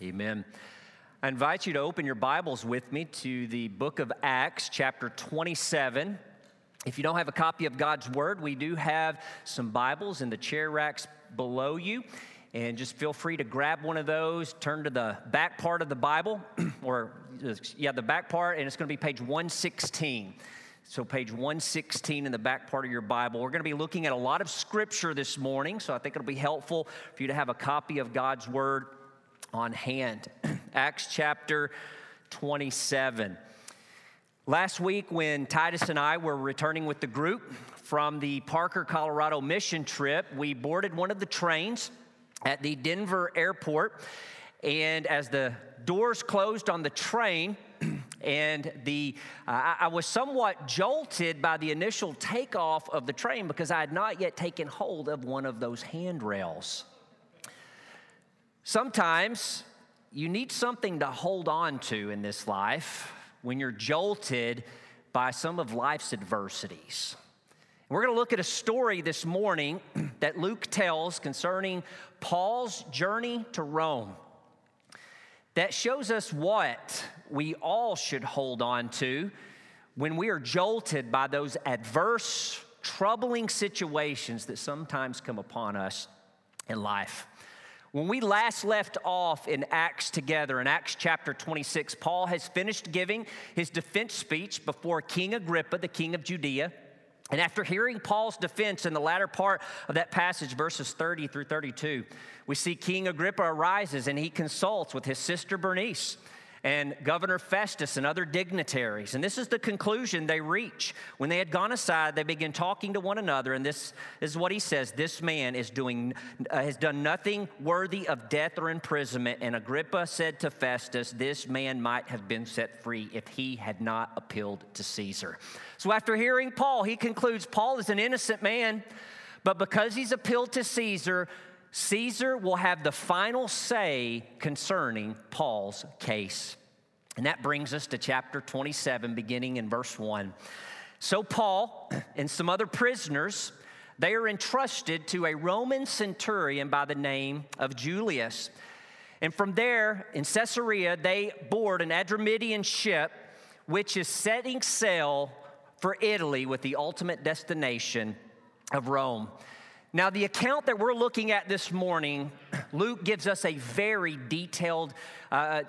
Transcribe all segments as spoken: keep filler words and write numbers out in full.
Amen. I invite you to open your Bibles with me to the book of Acts, chapter twenty-seven. If you don't have a copy of God's Word, we do have some Bibles in the chair racks below you. And just feel free to grab one of those, turn to the back part of the Bible, or, yeah, the back part, and it's going to be page one sixteen. So page one sixteen in the back part of your Bible. We're going to be looking at a lot of Scripture this morning, so I think it'll be helpful for you to have a copy of God's Word on hand. Acts chapter twenty-seven. Last week when Titus and I were returning with the group from the Parker, Colorado mission trip, we boarded one of the trains at the Denver airport, and as the doors closed on the train, and the uh, I, I was somewhat jolted by the initial takeoff of the train because I had not yet taken hold of one of those handrails. Sometimes you need something to hold on to in this life when you're jolted by some of life's adversities. We're going to look at a story this morning that Luke tells concerning Paul's journey to Rome that shows us what we all should hold on to when we are jolted by those adverse, troubling situations that sometimes come upon us in life. When we last left off in Acts together, in Acts chapter twenty-six, Paul has finished giving his defense speech before King Agrippa, the king of Judea. And after hearing Paul's defense in the latter part of that passage, verses thirty through thirty-two, we see King Agrippa arises and he consults with his sister Bernice and Governor Festus and other dignitaries. And this is the conclusion they reach. When they had gone aside, they began talking to one another, and this, this is what he says: this man is doing, uh, has done nothing worthy of death or imprisonment. And Agrippa said to Festus, this man might have been set free if he had not appealed to Caesar. So after hearing Paul, he concludes Paul is an innocent man, but because he's appealed to Caesar, Caesar will have the final say concerning Paul's case. And that brings us to chapter twenty-seven, beginning in verse one. So Paul and some other prisoners, they are entrusted to a Roman centurion by the name of Julius. And from there, in Caesarea, they board an Adramyttian ship, which is setting sail for Italy with the ultimate destination of Rome. Now, the account that we're looking at this morning, Luke gives us a very detailed, uh,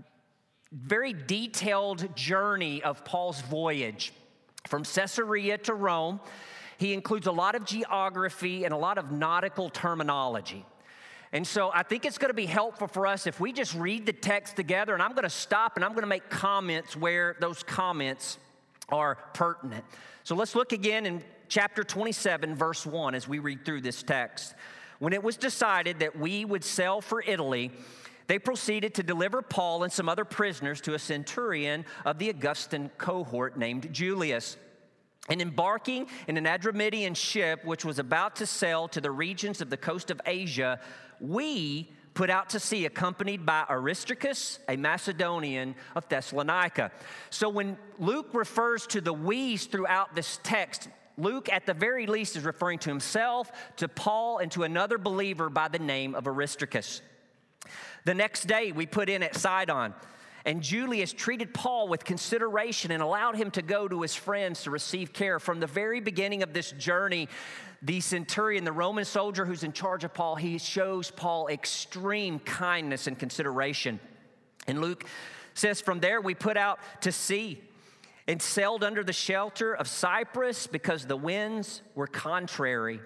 very detailed journey of Paul's voyage from Caesarea to Rome. He includes a lot of geography and a lot of nautical terminology. And so I think it's going to be helpful for us if we just read the text together, and I'm going to stop and I'm going to make comments where those comments are pertinent. So let's look again in chapter twenty-seven, verse one, as we read through this text. When it was decided that we would sail for Italy, they proceeded to deliver Paul and some other prisoners to a centurion of the Augustan cohort named Julius. And embarking in an Adramyttian ship, which was about to sail to the regions of the coast of Asia, we put out to sea, accompanied by Aristarchus, a Macedonian of Thessalonica. So when Luke refers to the we's throughout this text, Luke, at the very least, is referring to himself, to Paul, and to another believer by the name of Aristarchus. The next day, we put in at Sidon, and Julius treated Paul with consideration and allowed him to go to his friends to receive care. From the very beginning of this journey, the centurion, the Roman soldier who's in charge of Paul, he shows Paul extreme kindness and consideration. And Luke says, from there we put out to sea and sailed under the shelter of Cyprus because the winds were contrary.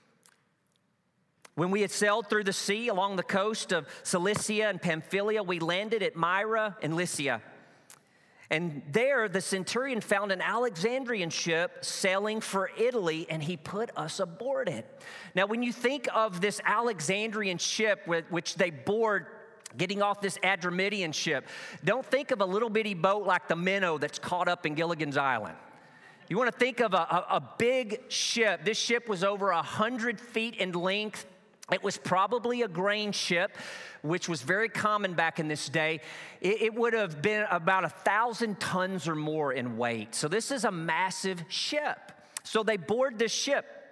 When we had sailed through the sea along the coast of Cilicia and Pamphylia, we landed at Myra and Lycia. And there the centurion found an Alexandrian ship sailing for Italy, and he put us aboard it. Now, when you think of this Alexandrian ship which they board getting off this Adramyttian ship, don't think of a little bitty boat like the Minnow that's caught up in Gilligan's Island. You want to think of a, a, a big ship. This ship was over one hundred feet in length. It was probably a grain ship, which was very common back in this day. It, it would have been about a thousand tons or more in weight. So this is a massive ship. So they board this ship.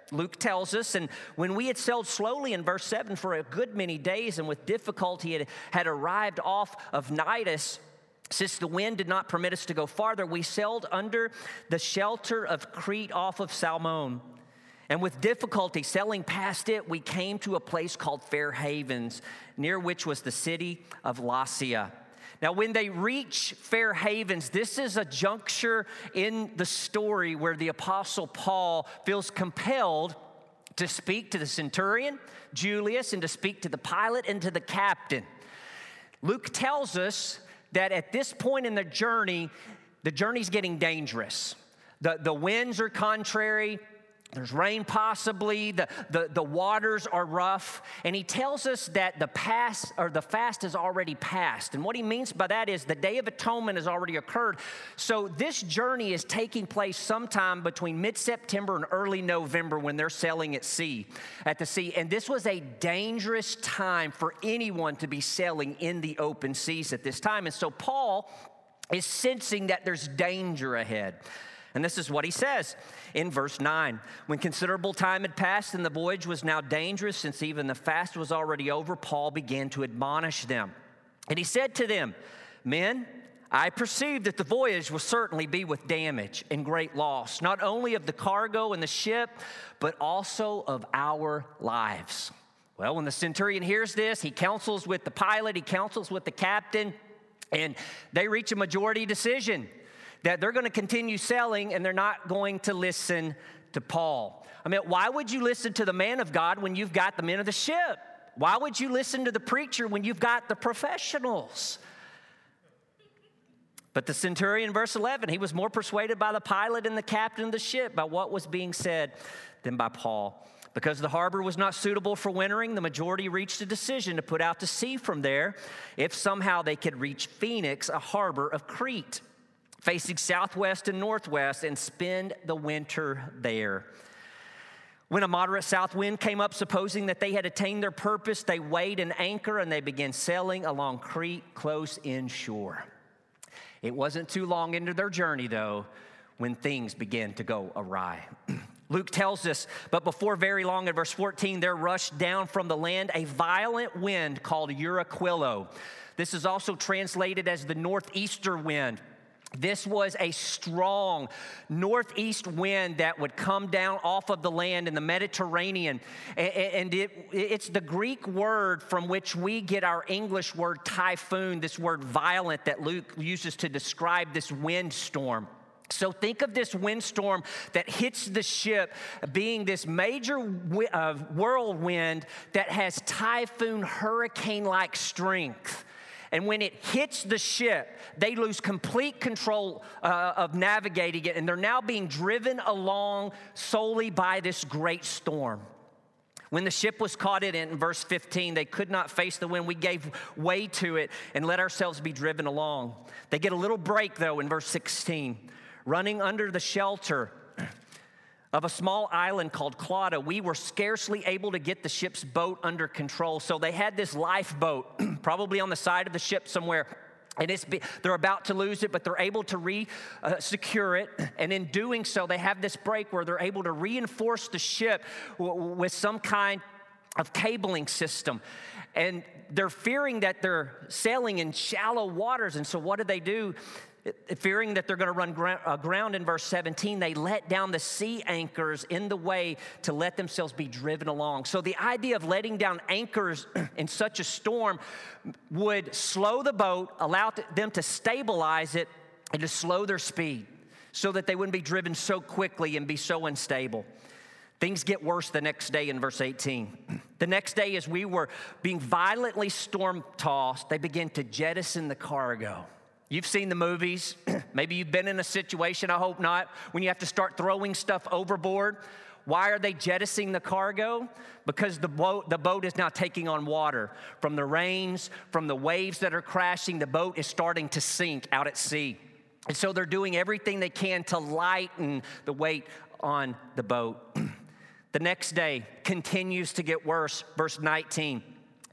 Luke tells us, and when we had sailed slowly in verse seven for a good many days and with difficulty had, had arrived off of Cnidus, since the wind did not permit us to go farther, we sailed under the shelter of Crete off of Salmon. And with difficulty sailing past it, we came to a place called Fair Havens, near which was the city of Lasea. Now, when they reach Fair Havens, this is a juncture in the story where the Apostle Paul feels compelled to speak to the centurion, Julius, and to speak to the pilot and to the captain. Luke tells us that at this point in the journey, the journey's getting dangerous. The, the winds are contrary. There's rain possibly, the, the, the waters are rough, and he tells us that the pass or the fast has already passed. And what he means by that is the Day of Atonement has already occurred. So this journey is taking place sometime between mid-September and early November when they're sailing at sea, at the sea. And this was a dangerous time for anyone to be sailing in the open seas at this time. And so Paul is sensing that there's danger ahead. And this is what he says in verse nine. When considerable time had passed and the voyage was now dangerous, since even the fast was already over, Paul began to admonish them. And he said to them, "Men, I perceive that the voyage will certainly be with damage and great loss, not only of the cargo and the ship, but also of our lives." Well, when the centurion hears this, he counsels with the pilot, he counsels with the captain, and they reach a majority decision that they're going to continue sailing and they're not going to listen to Paul. I mean, why would you listen to the man of God when you've got the men of the ship? Why would you listen to the preacher when you've got the professionals? But the centurion, verse eleven, he was more persuaded by the pilot and the captain of the ship, by what was being said, than by Paul. Because the harbor was not suitable for wintering, the majority reached a decision to put out to sea from there if somehow they could reach Phoenix, a harbor of Crete, facing southwest and northwest, and spend the winter there. When a moderate south wind came up, supposing that they had attained their purpose, they weighed an anchor and they began sailing along Crete close inshore. It wasn't too long into their journey, though, when things began to go awry. Luke tells us, but before very long, in verse fourteen, there rushed down from the land a violent wind called Euraquilo. This is also translated as the northeaster wind. This was a strong northeast wind that would come down off of the land in the Mediterranean. And it, it's the Greek word from which we get our English word typhoon, this word violent that Luke uses to describe this windstorm. So think of this windstorm that hits the ship being this major uh, whirlwind that has typhoon, hurricane-like strength. And when it hits the ship, they lose complete control uh, of navigating it, and they're now being driven along solely by this great storm. When the ship was caught in it, in verse fifteen, they could not face the wind. We gave way to it and let ourselves be driven along. They get a little break, though, in verse sixteen. Running under the shelter of a small island called Clauda, we were scarcely able to get the ship's boat under control. So they had this lifeboat, probably on the side of the ship somewhere, and it's be, they're about to lose it, but they're able to re-secure uh, it. And in doing so, they have this break where they're able to reinforce the ship w- with some kind of cabling system. And they're fearing that they're sailing in shallow waters, and so what do they do? Fearing that they're going to run aground in verse seventeen, they let down the sea anchors in the way to let themselves be driven along. So the idea of letting down anchors in such a storm would slow the boat, allow them to stabilize it, and to slow their speed so that they wouldn't be driven so quickly and be so unstable. Things get worse the next day in verse eighteen. The next day, as we were being violently storm-tossed, they began to jettison the cargo. You've seen the movies. Maybe you've been in a situation, I hope not, when you have to start throwing stuff overboard. Why are they jettisoning the cargo? Because the boat, the boat is now taking on water. From the rains, from the waves that are crashing, the boat is starting to sink out at sea. And so they're doing everything they can to lighten the weight on the boat. The next day continues to get worse. Verse nineteen.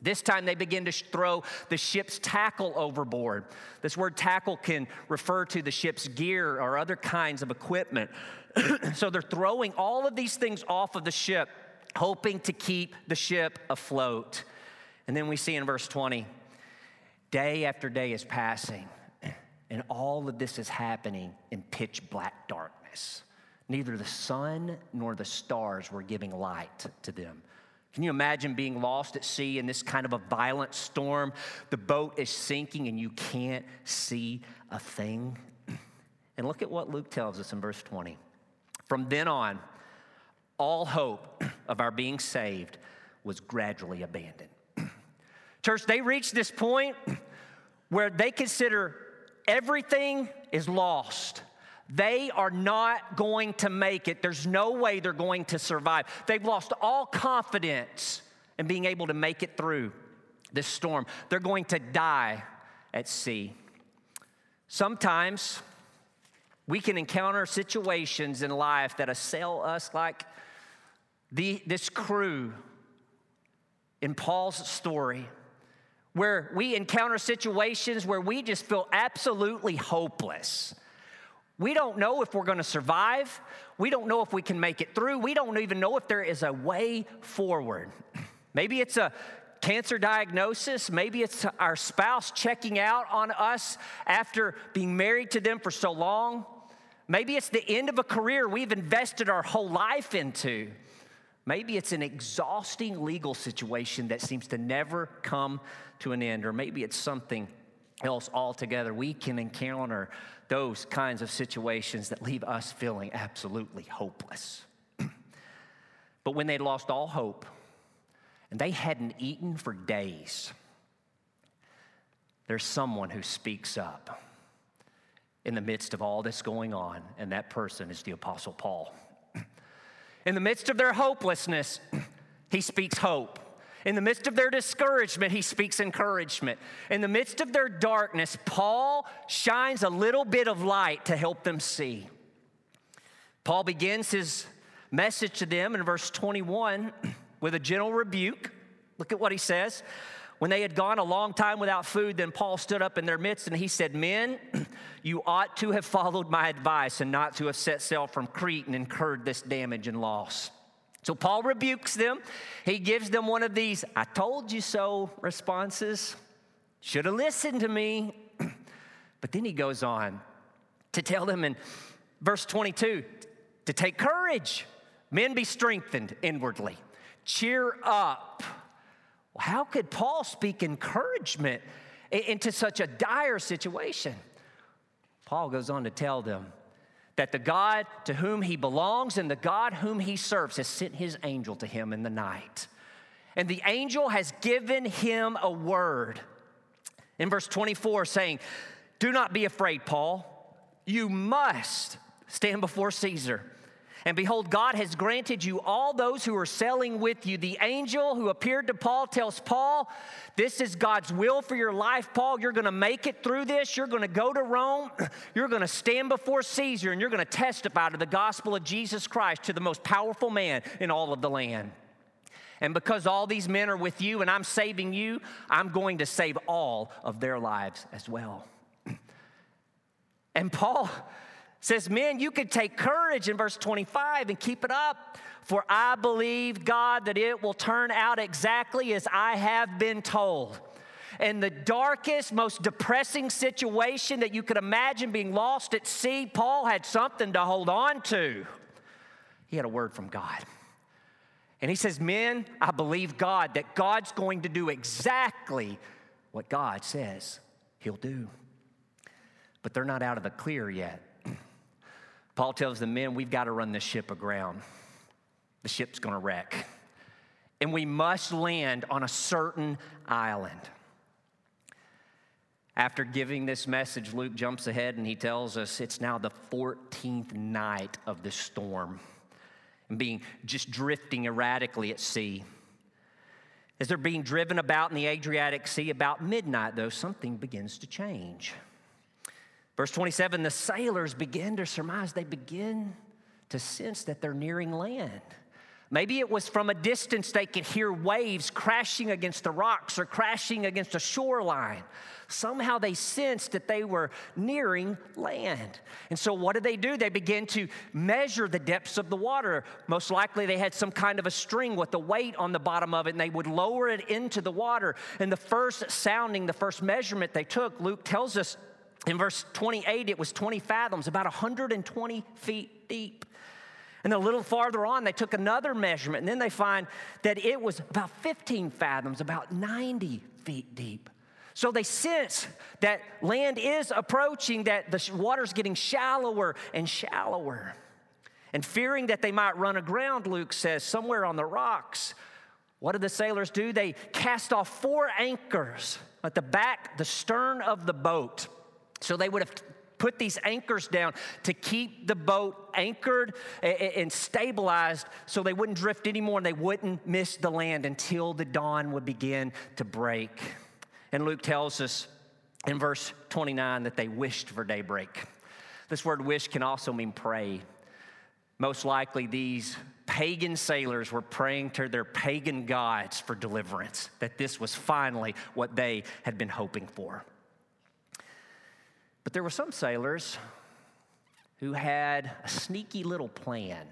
This time they begin to throw the ship's tackle overboard. This word tackle can refer to the ship's gear or other kinds of equipment. So they're throwing all of these things off of the ship, hoping to keep the ship afloat. And then we see in verse twenty, day after day is passing, and all of this is happening in pitch black darkness. Neither the sun nor the stars were giving light to them. Can you imagine being lost at sea in this kind of a violent storm? The boat is sinking and you can't see a thing. And look at what Luke tells us in verse twenty. From then on, all hope of our being saved was gradually abandoned. Church, they reached this point where they consider everything is lost. They are not going to make it. There's no way they're going to survive. They've lost all confidence in being able to make it through this storm. They're going to die at sea. Sometimes we can encounter situations in life that assail us like the, this crew in Paul's story, where we encounter situations where we just feel absolutely hopeless. We don't know if we're going to survive. We don't know if we can make it through. We don't even know if there is a way forward. Maybe it's a cancer diagnosis. Maybe it's our spouse checking out on us after being married to them for so long. Maybe it's the end of a career we've invested our whole life into. Maybe it's an exhausting legal situation that seems to never come to an end. Or maybe it's something else altogether. We can encounter those kinds of situations that leave us feeling absolutely hopeless. But when they lost all hope and they hadn't eaten for days, there's someone who speaks up in the midst of all this going on, and that person is the Apostle Paul. In the midst of their hopelessness, he speaks hope. In the midst of their discouragement, he speaks encouragement. In the midst of their darkness, Paul shines a little bit of light to help them see. Paul begins his message to them in verse twenty-one with a gentle rebuke. Look at what he says. When they had gone a long time without food, then Paul stood up in their midst and he said, "Men, you ought to have followed my advice and not to have set sail from Crete and incurred this damage and loss." So Paul rebukes them. He gives them one of these "I told you so" responses. Should have listened to me. But then he goes on to tell them in verse twenty-two to take courage. Men, be strengthened inwardly. Cheer up. Well, how could Paul speak encouragement into such a dire situation? Paul goes on to tell them that the God to whom he belongs and the God whom he serves has sent his angel to him in the night. And the angel has given him a word. In verse twenty-four saying, "Do not be afraid, Paul. You must stand before Caesar. And behold, God has granted you all those who are sailing with you." The angel who appeared to Paul tells Paul, this is God's will for your life, Paul. You're going to make it through this. You're going to go to Rome. You're going to stand before Caesar, and you're going to testify to the gospel of Jesus Christ to the most powerful man in all of the land. And because all these men are with you and I'm saving you, I'm going to save all of their lives as well. And Paul says, "Men, you could take courage," in verse twenty-five, "and keep it up. For I believe, God, that it will turn out exactly as I have been told." In the darkest, most depressing situation that you could imagine, being lost at sea, Paul had something to hold on to. He had a word from God. And he says, "Men, I believe God, that God's going to do exactly what God says he'll do." But they're not out of the clear yet. Paul tells the men, we've got to run this ship aground. The ship's going to wreck. And we must land on a certain island. After giving this message, Luke jumps ahead and he tells us it's now the fourteenth night of the storm and being just drifting erratically at sea. As they're being driven about in the Adriatic Sea, about midnight, though, something begins to change. Verse twenty-seven, the sailors begin to surmise, they begin to sense that they're nearing land. Maybe it was from a distance they could hear waves crashing against the rocks or crashing against a shoreline. Somehow they sensed that they were nearing land. And so what did they do? They began to measure the depths of the water. Most likely they had some kind of a string with a weight on the bottom of it, and they would lower it into the water. And the first sounding, the first measurement they took, Luke tells us in verse twenty-eight, it was twenty fathoms, about one hundred twenty feet deep. And a little farther on, they took another measurement, and then they find that it was about fifteen fathoms, about ninety feet deep. So they sense that land is approaching, that the water's getting shallower and shallower. And fearing that they might run aground, Luke says, somewhere on the rocks, what did the sailors do? They cast off four anchors at the back, the stern of the boat. So they would have put these anchors down to keep the boat anchored and stabilized so they wouldn't drift anymore and they wouldn't miss the land until the dawn would begin to break. And Luke tells us in verse twenty-nine that they wished for daybreak. This word wish can also mean pray. Most likely these pagan sailors were praying to their pagan gods for deliverance, that this was finally what they had been hoping for. But there were some sailors who had a sneaky little plan.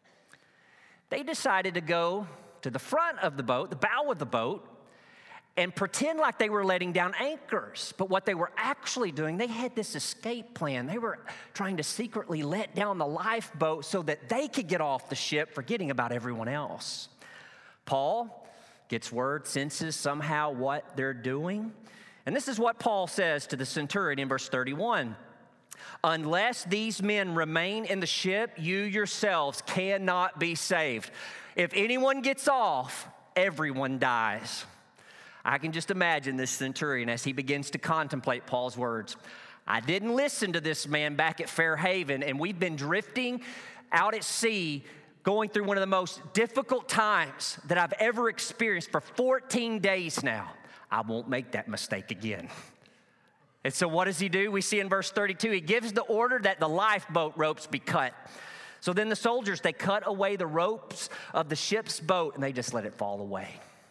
They decided to go to the front of the boat, the bow of the boat, and pretend like they were letting down anchors. But what they were actually doing, they had this escape plan. They were trying to secretly let down the lifeboat so that they could get off the ship, forgetting about everyone else. Paul gets word, senses somehow what they're doing. And this is what Paul says to the centurion in verse thirty-one. Unless these men remain in the ship, you yourselves cannot be saved. If anyone gets off, everyone dies. I can just imagine this centurion as he begins to contemplate Paul's words. I didn't listen to this man back at Fair Haven, and we've been drifting out at sea, going through one of the most difficult times that I've ever experienced for fourteen days now. I won't make that mistake again. And so what does he do? We see in verse thirty-two, he gives the order that the lifeboat ropes be cut. So then the soldiers, they cut away the ropes of the ship's boat, and they just let it fall away.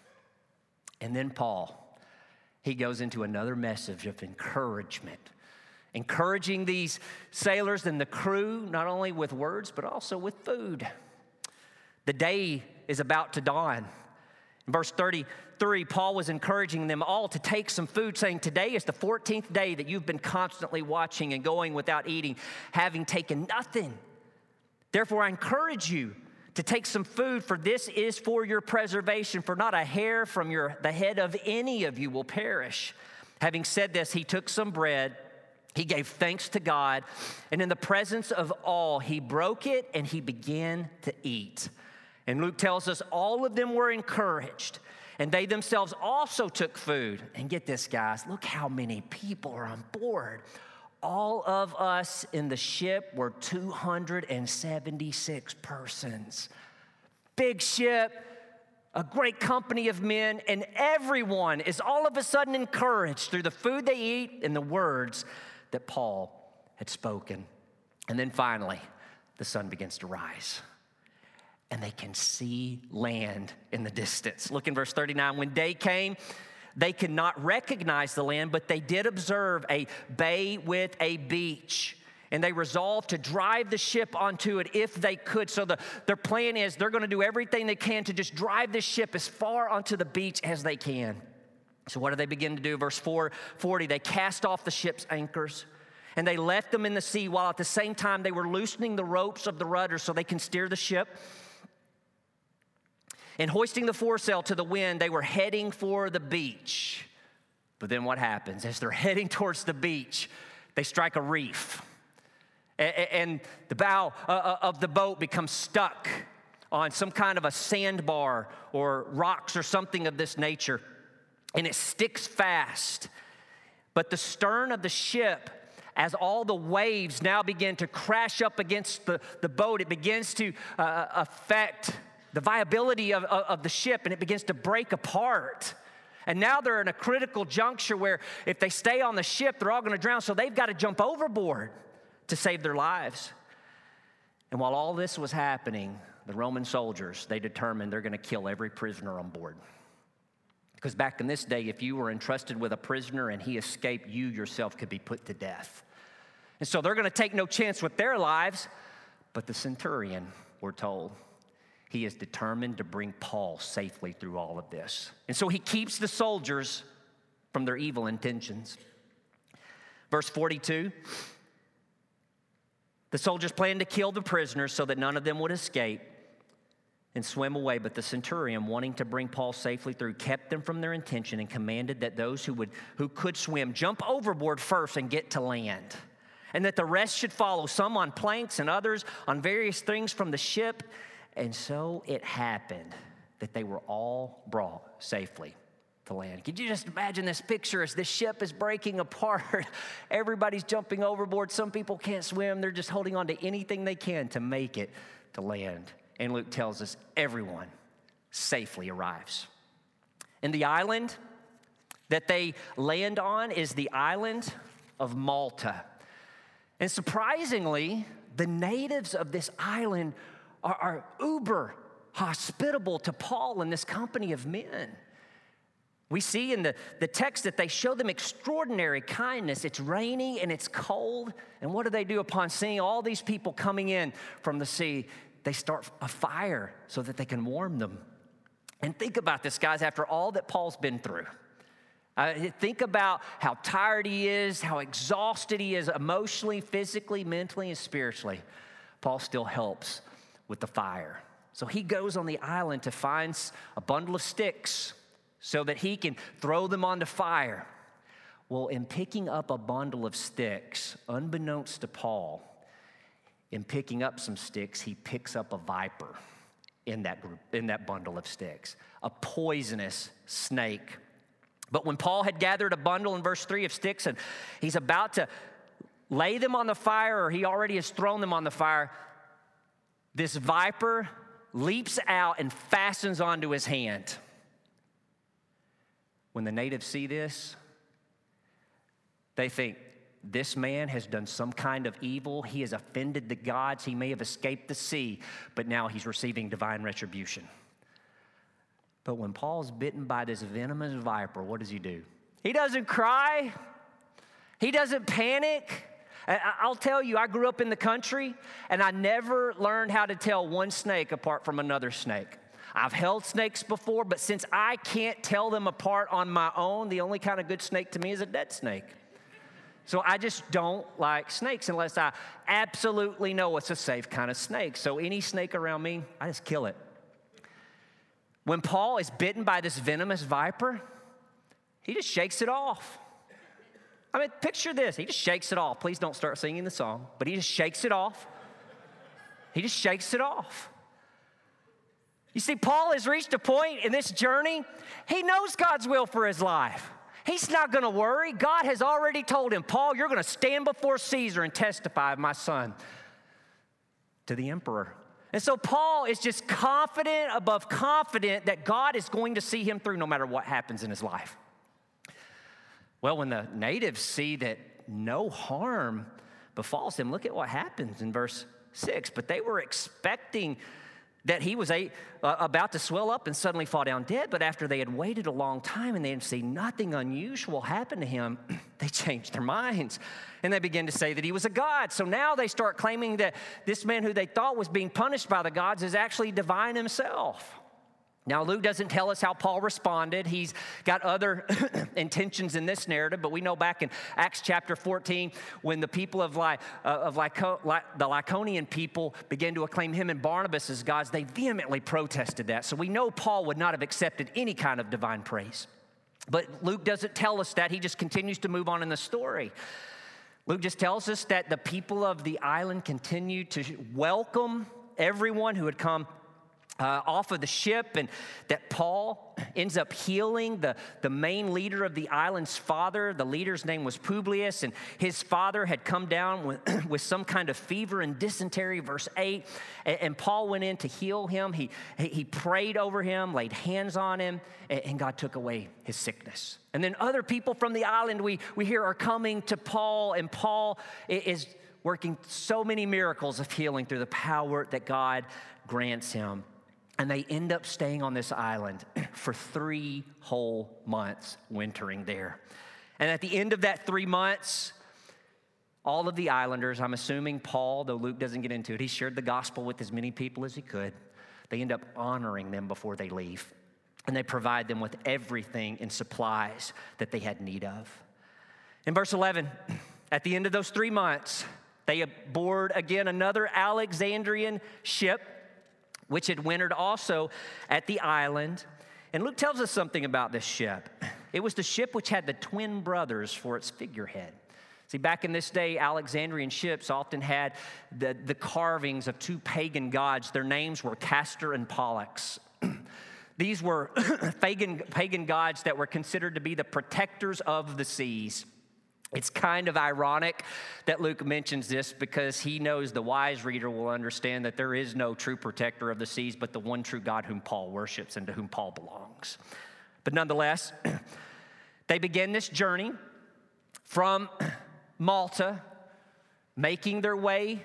And then Paul, he goes into another message of encouragement, encouraging these sailors and the crew, not only with words, but also with food. The day is about to dawn. In verse thirty-three, Paul was encouraging them all to take some food, saying, today is the fourteenth day that you've been constantly watching and going without eating, having taken nothing. Therefore, I encourage you to take some food, for this is for your preservation, for not a hair from your, the head of any of you will perish. Having said this, he took some bread, he gave thanks to God, and in the presence of all, he broke it and he began to eat. And Luke tells us all of them were encouraged, and they themselves also took food. And get this, guys, look how many people are on board. All of us in the ship were two hundred seventy-six persons. Big ship, a great company of men, and everyone is all of a sudden encouraged through the food they eat and the words that Paul had spoken. And then finally, the sun begins to rise, and they can see land in the distance. Look in verse thirty-nine. When day came, they could not recognize the land, but they did observe a bay with a beach. And they resolved to drive the ship onto it if they could. So the, their plan is they're going to do everything they can to just drive the ship as far onto the beach as they can. So what do they begin to do? Verse four forty, they cast off the ship's anchors, and they left them in the sea, while at the same time they were loosening the ropes of the rudder so they can steer the ship. And hoisting the foresail to the wind, they were heading for the beach. But then what happens? As they're heading towards the beach, they strike a reef. And the bow of the boat becomes stuck on some kind of a sandbar or rocks or something of this nature. And it sticks fast. But the stern of the ship, as all the waves now begin to crash up against the, the boat, it begins to uh, affect the viability of, of, of the ship, and it begins to break apart. And now they're in a critical juncture where if they stay on the ship, they're all going to drown, so they've got to jump overboard to save their lives. And while all this was happening, the Roman soldiers, they determined they're going to kill every prisoner on board. Because back in this day, if you were entrusted with a prisoner and he escaped, you yourself could be put to death. And so they're going to take no chance with their lives. But the centurion, we're told, he is determined to bring Paul safely through all of this. And so he keeps the soldiers from their evil intentions. Verse forty-two, the soldiers planned to kill the prisoners so that none of them would escape and swim away. But the centurion, wanting to bring Paul safely through, kept them from their intention and commanded that those who would who could swim jump overboard first and get to land, and that the rest should follow, some on planks and others on various things from the ship. And so it happened that they were all brought safely to land. Could you just imagine this picture as this ship is breaking apart? Everybody's jumping overboard. Some people can't swim. They're just holding on to anything they can to make it to land. And Luke tells us everyone safely arrives. And the island that they land on is the island of Malta. And surprisingly, the natives of this island are, are uber hospitable to Paul and this company of men. We see in the, the text that they show them extraordinary kindness. It's rainy and it's cold. And what do they do upon seeing all these people coming in from the sea? They start a fire so that they can warm them. And think about this, guys, after all that Paul's been through. Uh, think about how tired he is, how exhausted he is emotionally, physically, mentally, and spiritually. Paul still helps with the fire. So he goes on the island to find a bundle of sticks so that he can throw them on the fire. Well, in picking up a bundle of sticks, unbeknownst to Paul, in picking up some sticks, he picks up a viper in that group, in that bundle of sticks, a poisonous snake. But when Paul had gathered a bundle in verse three of sticks and he's about to lay them on the fire, or he already has thrown them on the fire, this viper leaps out and fastens onto his hand. When the natives see this, they think, this man has done some kind of evil. He has offended the gods. He may have escaped the sea, but now he's receiving divine retribution. But when Paul's bitten by this venomous viper, what does he do? He doesn't cry. He doesn't panic. I'll tell you, I grew up in the country, and I never learned how to tell one snake apart from another snake. I've held snakes before, but since I can't tell them apart on my own, the only kind of good snake to me is a dead snake. So I just don't like snakes unless I absolutely know it's a safe kind of snake. So any snake around me, I just kill it. When Paul is bitten by this venomous viper, he just shakes it off. I mean, picture this. He just shakes it off. Please don't start singing the song, but he just shakes it off. He just shakes it off. You see, Paul has reached a point in this journey, he knows God's will for his life. He's not going to worry. God has already told him, Paul, you're going to stand before Caesar and testify, my son, to the emperor. And so Paul is just confident above confident that God is going to see him through no matter what happens in his life. Well, when the natives see that no harm befalls him, look at what happens in verse six. But they were expecting that he was a, uh, about to swell up and suddenly fall down dead. But after they had waited a long time and they had seen nothing unusual happen to him, they changed their minds. And they began to say that he was a god. So now they start claiming that this man who they thought was being punished by the gods is actually divine himself. Now, Luke doesn't tell us how Paul responded. He's got other intentions in this narrative, but we know back in Acts chapter fourteen, when the people of, Ly, uh, of Lyco, Ly, the Lycaonian people began to acclaim him and Barnabas as gods, they vehemently protested that. So we know Paul would not have accepted any kind of divine praise. But Luke doesn't tell us that. He just continues to move on in the story. Luke just tells us that the people of the island continued to welcome everyone who had come Uh, off of the ship, and that Paul ends up healing the, the main leader of the island's father. The leader's name was Publius, and his father had come down with, with some kind of fever and dysentery, verse eight, and, and Paul went in to heal him. He, he prayed over him, laid hands on him, and, and God took away his sickness. And then other people from the island we, we hear are coming to Paul, and Paul is working so many miracles of healing through the power that God grants him. And they end up staying on this island for three whole months, wintering there. And at the end of that three months, all of the islanders, I'm assuming Paul, though Luke doesn't get into it, he shared the gospel with as many people as he could. They end up honoring them before they leave. And they provide them with everything and supplies that they had need of. In verse eleven, at the end of those three months, they board again another Alexandrian ship, which had wintered also at the island. And Luke tells us something about this ship. It was the ship which had the twin brothers for its figurehead. See, back in this day, Alexandrian ships often had the, the carvings of two pagan gods. Their names were Castor and Pollux. These were pagan, pagan gods that were considered to be the protectors of the seas. It's kind of ironic that Luke mentions this because he knows the wise reader will understand that there is no true protector of the seas but the one true God whom Paul worships and to whom Paul belongs. But nonetheless, they begin this journey from Malta, making their way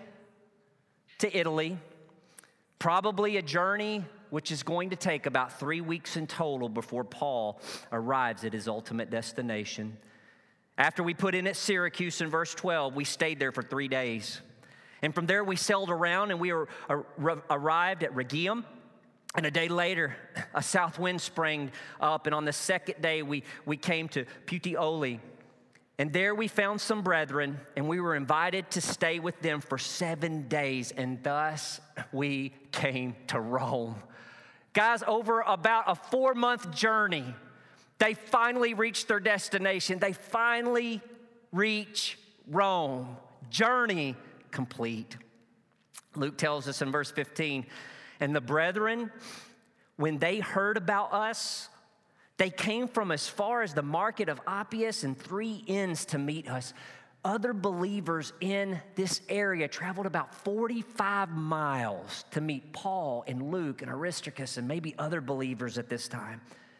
to Italy, probably a journey which is going to take about three weeks in total before Paul arrives at his ultimate destination. After we put in at Syracuse in verse twelve, we stayed there for three days. And from there we sailed around and we were, ar- arrived at Rhegium. And a day later, a south wind sprang up. And on the second day, we, we came to Puteoli. And there we found some brethren, and we were invited to stay with them for seven days. And thus we came to Rome. Guys, over about a four-month journey, they finally reach their destination. They finally reach Rome. Journey complete. Luke tells us in verse fifteen, and the brethren, when they heard about us, they came from as far as the market of Appius and three inns to meet us. Other believers in this area traveled about forty-five miles to meet Paul and Luke and Aristarchus and maybe other believers at this time.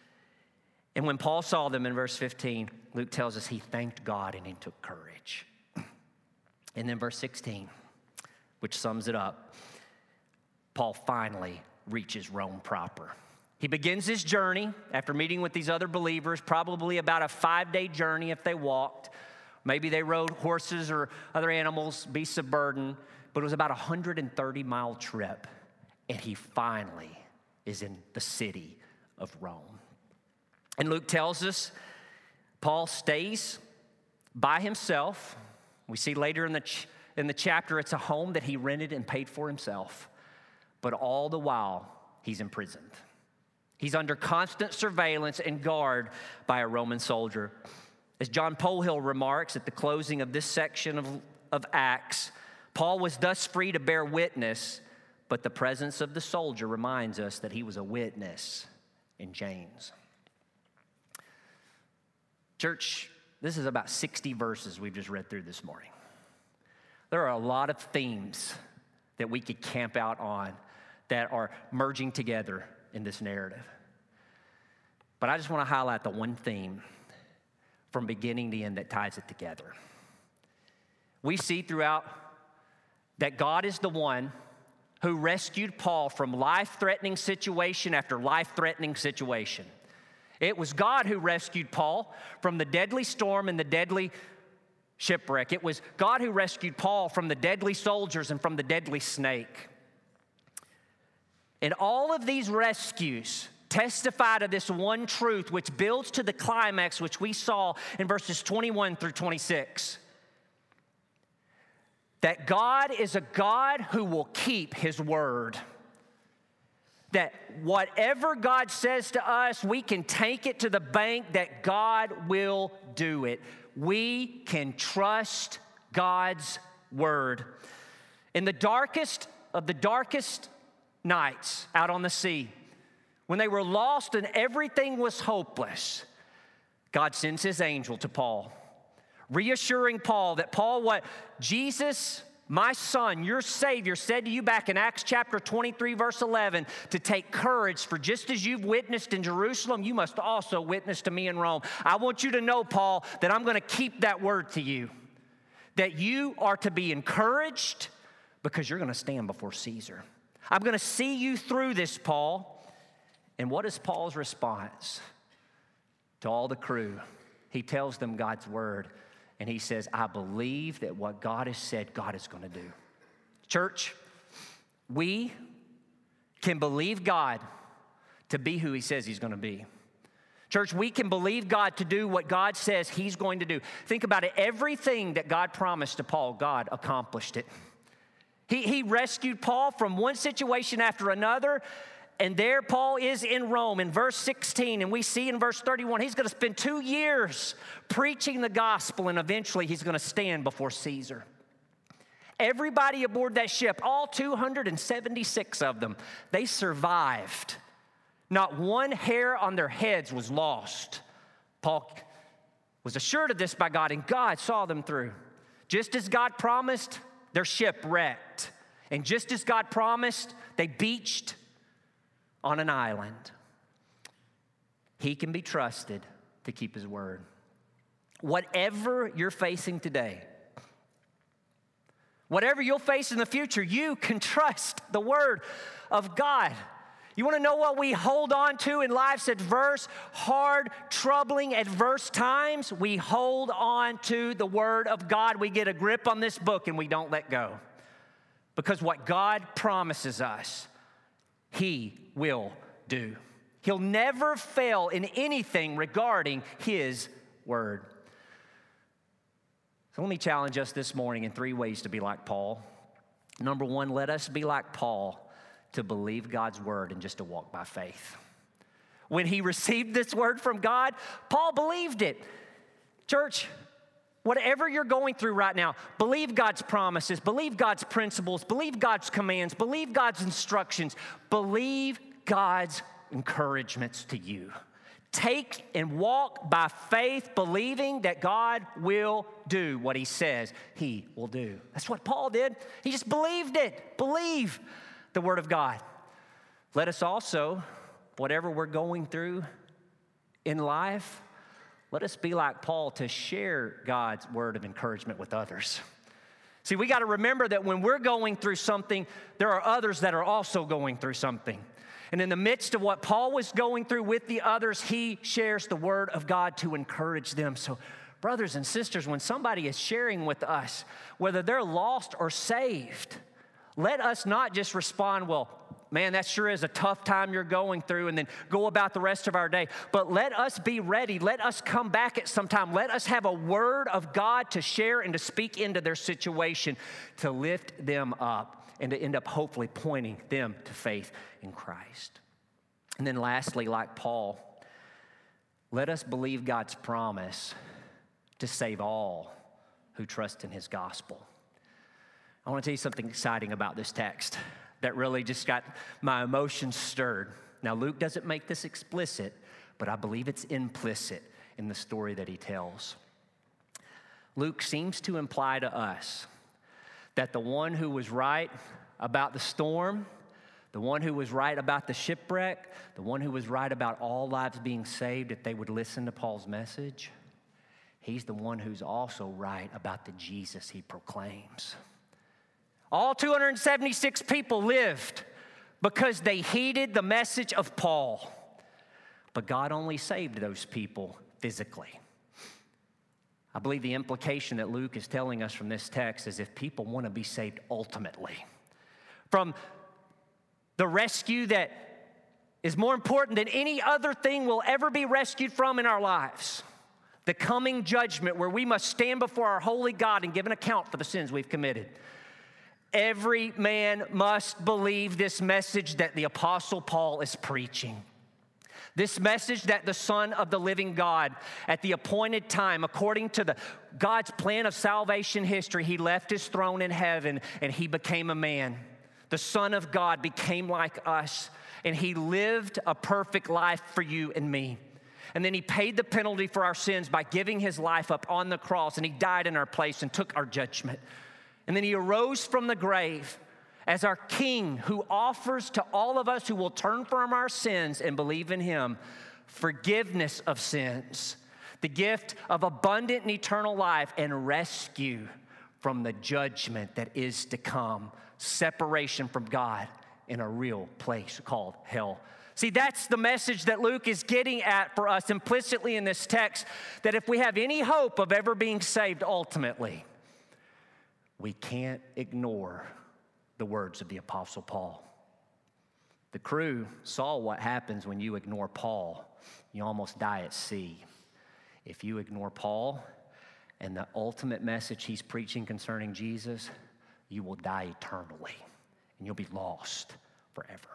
And when Paul saw them in verse fifteen, Luke tells us he thanked God and he took courage. And then verse sixteen, which sums it up, Paul finally reaches Rome proper. He begins his journey after meeting with these other believers, probably about a five-day journey if they walked. Maybe they rode horses or other animals, beasts of burden, but it was about a one hundred thirty mile trip. And he finally is in the city of Rome. And Luke tells us Paul stays by himself. We see later in the, ch- in the chapter it's a home that he rented and paid for himself. But all the while, he's imprisoned. He's under constant surveillance and guard by a Roman soldier. As John Polhill remarks at the closing of this section of, of Acts, Paul was thus free to bear witness, but the presence of the soldier reminds us that he was a witness in chains. Church, this is about sixty verses we've just read through this morning. There are a lot of themes that we could camp out on that are merging together in this narrative. But I just want to highlight the one theme from beginning to end that ties it together. We see throughout that God is the one who rescued Paul from life-threatening situation after life-threatening situation. It was God who rescued Paul from the deadly storm and the deadly shipwreck. It was God who rescued Paul from the deadly soldiers and from the deadly snake. And all of these rescues testify to this one truth, which builds to the climax, which we saw in verses twenty-one through twenty-six. That God is a God who will keep his word. That whatever God says to us, we can take it to the bank that God will do it. We can trust God's word. In the darkest of the darkest nights out on the sea, when they were lost and everything was hopeless, God sends his angel to Paul, reassuring Paul that Paul, what Jesus, my son, your Savior, said to you back in Acts chapter twenty-three, verse eleven, to take courage, for just as you've witnessed in Jerusalem, you must also witness to me in Rome. I want you to know, Paul, that I'm going to keep that word to you. that you are to be encouraged because you're going to stand before Caesar. I'm going to see you through this, Paul. And what is Paul's response to all the crew? He tells them God's word, and he says, I believe that what God has said, God is going to do. Church, we can believe God to be who he says he's going to be. Church, we can believe God to do what God says he's going to do. Think about it. Everything that God promised to Paul, God accomplished it. He, he rescued Paul from one situation after another. And there Paul is in Rome in verse sixteen. And we see in verse thirty-one, he's going to spend two years preaching the gospel. And eventually he's going to stand before Caesar. Everybody aboard that ship, all two hundred seventy-six of them, they survived. Not one hair on their heads was lost. Paul was assured of this by God, and God saw them through. Just as God promised, their ship wrecked. And just as God promised, they beached on an island. He can be trusted to keep his word. Whatever you're facing today, whatever you'll face in the future, you can trust the word of God. You want to know what we hold on to in life's adverse, hard, troubling, adverse times? We hold on to the word of God. We get a grip on this book and we don't let go. Because what God promises us, he will do. He'll never fail in anything regarding his word. So let me challenge us this morning in three ways to be like Paul. Number one, let us be like Paul, to believe God's word and just to walk by faith. When he received this word from God, Paul believed it. Church, whatever you're going through right now, believe God's promises, believe God's principles, believe God's commands, believe God's instructions, believe God's encouragements to you. Take and walk by faith, believing that God will do what he says he will do. That's what Paul did. He just believed it. Believe the word of God. Let us also, whatever we're going through in life, let us be like Paul to share God's word of encouragement with others. See, we got to remember that when we're going through something, there are others that are also going through something. And in the midst of what Paul was going through with the others, he shares the word of God to encourage them. So, brothers and sisters, when somebody is sharing with us, whether they're lost or saved, let us not just respond, well, man, that sure is a tough time you're going through, and then go about the rest of our day. But let us be ready. Let us come back at some time. Let us have a word of God to share and to speak into their situation, to lift them up and to end up hopefully pointing them to faith in Christ. And then lastly, like Paul, let us believe God's promise to save all who trust in his gospel. I want to tell you something exciting about this text that really just got my emotions stirred. Now, Luke doesn't make this explicit, but I believe it's implicit in the story that he tells. Luke seems to imply to us that the one who was right about the storm, the one who was right about the shipwreck, the one who was right about all lives being saved if they would listen to Paul's message, he's the one who's also right about the Jesus he proclaims. All two hundred seventy-six people lived because they heeded the message of Paul. But God only saved those people physically. I believe the implication that Luke is telling us from this text is if people want to be saved ultimately, from the rescue that is more important than any other thing we'll ever be rescued from in our lives, the coming judgment where we must stand before our holy God and give an account for the sins we've committed. Every man must believe this message that the Apostle Paul is preaching. This message that the Son of the living God, at the appointed time, according to the God's plan of salvation history, he left his throne in heaven and he became a man. The Son of God became like us, and he lived a perfect life for you and me. And then he paid the penalty for our sins by giving his life up on the cross, and he died in our place and took our judgment. And then he arose from the grave as our King, who offers to all of us who will turn from our sins and believe in him forgiveness of sins, the gift of abundant and eternal life, and rescue from the judgment that is to come, separation from God in a real place called hell. See, that's the message that Luke is getting at for us implicitly in this text, that if we have any hope of ever being saved ultimately, we can't ignore the words of the Apostle Paul. The crew saw what happens when you ignore Paul. You almost die at sea. If you ignore Paul and the ultimate message he's preaching concerning Jesus, you will die eternally, and you'll be lost forever.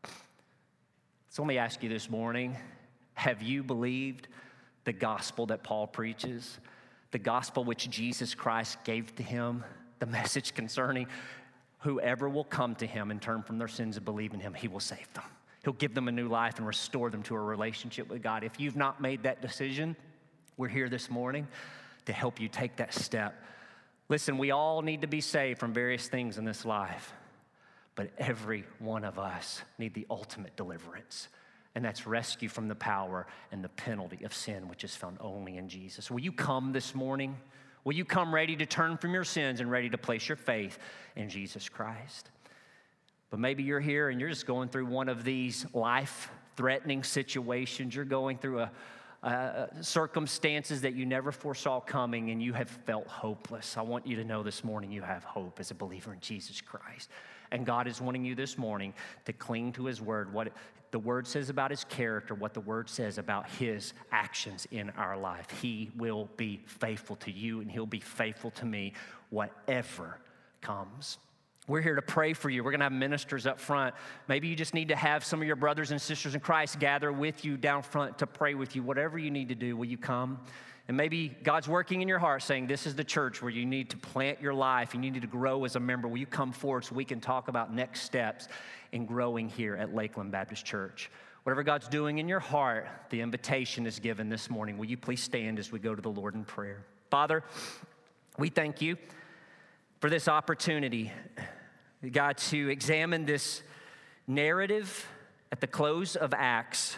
So let me ask you this morning, have you believed the gospel that Paul preaches? The gospel which Jesus Christ gave to him, the message concerning whoever will come to him and turn from their sins and believe in him, he will save them. He'll give them a new life and restore them to a relationship with God. If you've not made that decision, we're here this morning to help you take that step. Listen, we all need to be saved from various things in this life, but every one of us need the ultimate deliverance, and that's rescue from the power and the penalty of sin, which is found only in Jesus. Will you come this morning? Will you come ready to turn from your sins and ready to place your faith in Jesus Christ? But maybe you're here and you're just going through one of these life-threatening situations. You're going through a Uh, circumstances that you never foresaw coming, and you have felt hopeless. I want you to know this morning you have hope as a believer in Jesus Christ. And God is wanting you this morning to cling to his word, what it, the word says about his character, what the word says about his actions in our life. He will be faithful to you, and he'll be faithful to me, whatever comes. We're here to pray for you. We're going to have ministers up front. Maybe you just need to have some of your brothers and sisters in Christ gather with you down front to pray with you. Whatever you need to do, will you come? And maybe God's working in your heart saying, this is the church where you need to plant your life. You need to grow as a member. Will you come forward so we can talk about next steps in growing here at Lakeland Baptist Church? Whatever God's doing in your heart, the invitation is given this morning. Will you please stand as we go to the Lord in prayer? Father, we thank you for this opportunity, God, to examine this narrative at the close of Acts,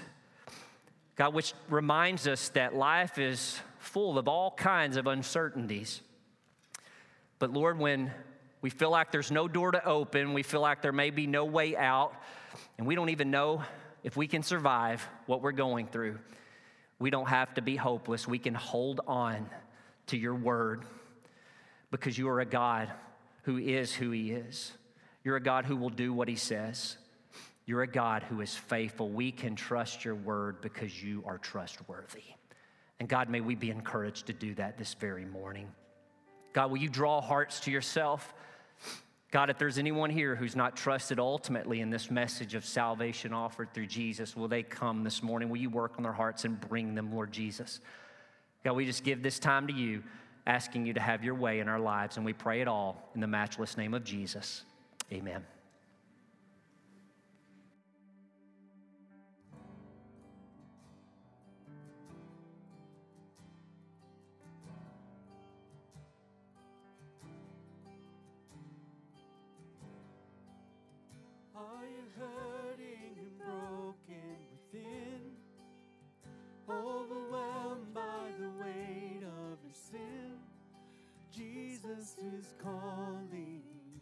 God, which reminds us that life is full of all kinds of uncertainties. But Lord, when we feel like there's no door to open, we feel like there may be no way out, and we don't even know if we can survive what we're going through, we don't have to be hopeless. We can hold on to your word because you are a God who is who he is. You're a God who will do what he says. You're a God who is faithful. We can trust your word because you are trustworthy. And God, may we be encouraged to do that this very morning. God, will you draw hearts to yourself? God, if there's anyone here who's not trusted ultimately in this message of salvation offered through Jesus, will they come this morning? Will you work on their hearts and bring them, Lord Jesus? God, we just give this time to you, asking you to have your way in our lives, and we pray it all in the matchless name of Jesus. Amen. Are you hurting and broken within? Overwhelmed by the weight of your sin? Jesus is calling.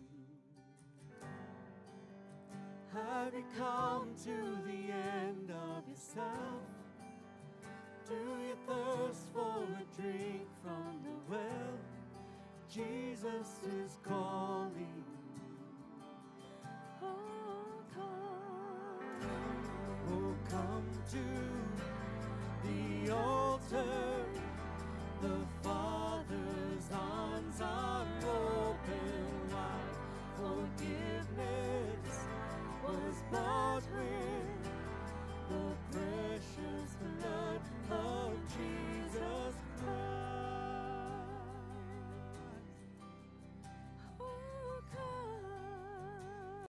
Have you come to the end of yourself? Do you thirst for a drink from the well? Jesus is calling. Oh, come. Oh, come to the altar.